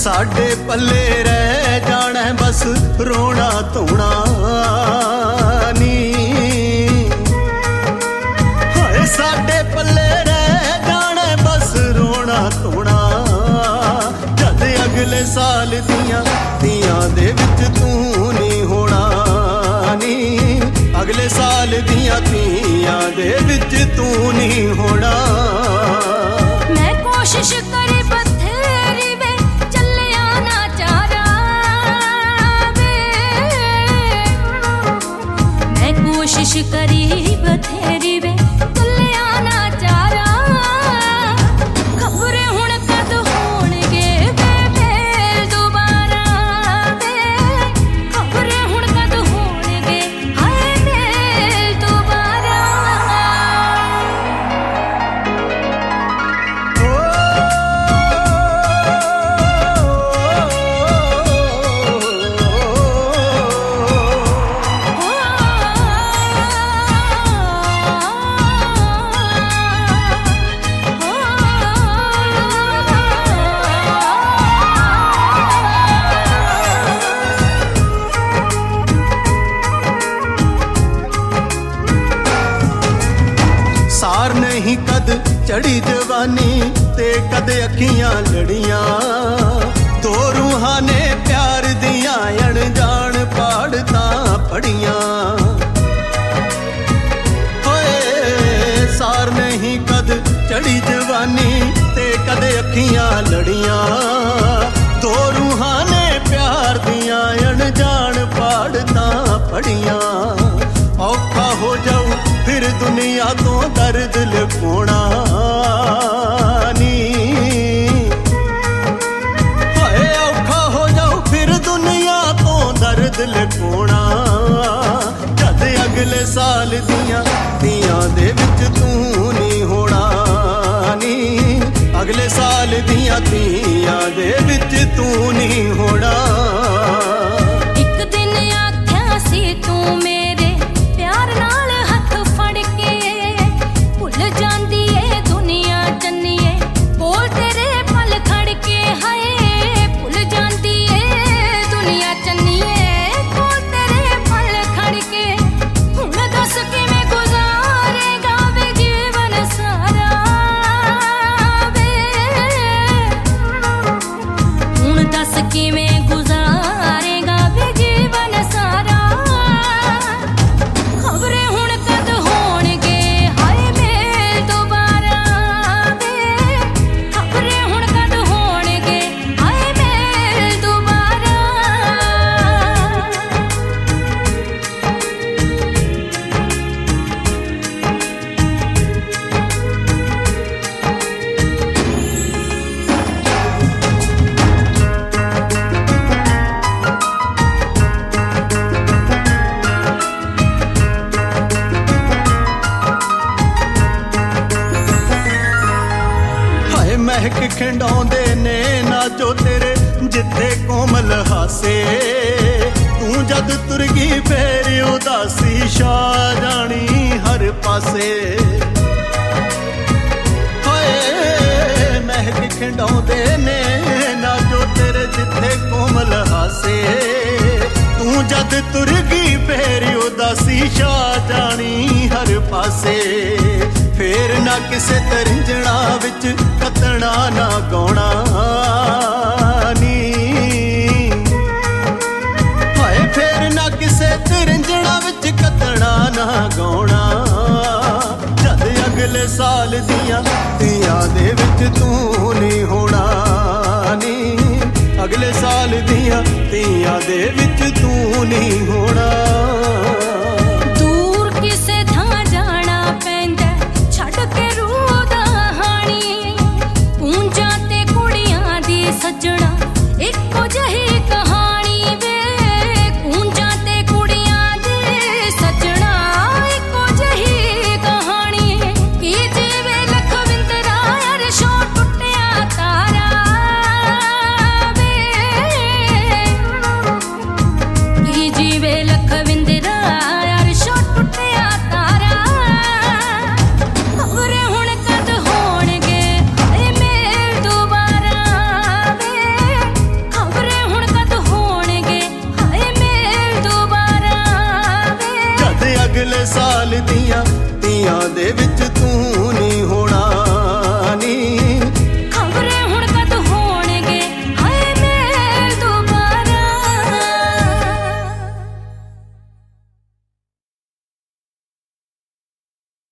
साडे पल्ले रह जाना बस रोना धोना नी। हाय साडे पल्ले रह जाना बस रोना धोना, जद अगले साल दियां दे विच तू नहीं होना नी। अगले साल दियां दे विच तू नहीं होना। मैं कोशिश करी बथेरी वे चलिया ना चारा वे, मैं कोशिश करी बथेरी वे चलिया ना चारा। खबर हुण कद होणगे वे मेल दोबारा वे, खबर हुण कद होणगे हाय मेल दोबारा। सार नहीं कद चढ़ी जवानी ते कद अखियां लड़ियां, दो रूहां ने प्यार दियां अणजान पाड़ता पड़ियां। होए सार नहीं कद चढ़ी जवानी ते कद अखियां लड़ियां, दो रूहां ने प्यार दियां अणजान पाड़ता पड़ियां। औखा हो जाऊं फिर दुनिया तो दर्द लुकाना नी। हाय औखा हो जाऊं फिर दुनिया तो दर्द लुकाना, जद अगले साल दियां दे विच तू नहीं होना नी। अगले साल दियां दे विच तू नहीं होना। एक दिन आख्या सी तू मेरे प्यार नाल हथ फड़ के, भुल जांदी ए दुनिया चन्नीए कोल तेरे पल खड़ के। हाय भुल जांदी ए दुनिया चन्नीए कोल तेरे पल खड़ के। हुण दस किवें गुजारेगा वे जीवन सारा वे, हुण दस किवें गुजारेगा वे जीवन सारा। खबरें हुण कद होणगे हाय मेल दोबारा वे, खबरें हुण कद होणगे हाय मेल दोबारा। हाय महक खिंडाउंदे ने ना जो तेरे जिथे कोमल हासे, तू जद तुर गई फेर उदासी छा जानी हर पासे। हाय महक खिंडाउंदे ने ना जो तेरे जिथे कोमल हासे, तू जद तुर गई फेर उदासी छा जानी हर पासे। फेर ना किसे तरिंजणा विच कतणा ना गौणा नी। हाय फेर ना किसे तरिंजणा विच कतणा ना गौणा, जद अगले साल दियां दे विच तू नहीं होना नी। अगले साल दियां दे विच तू नहीं होना।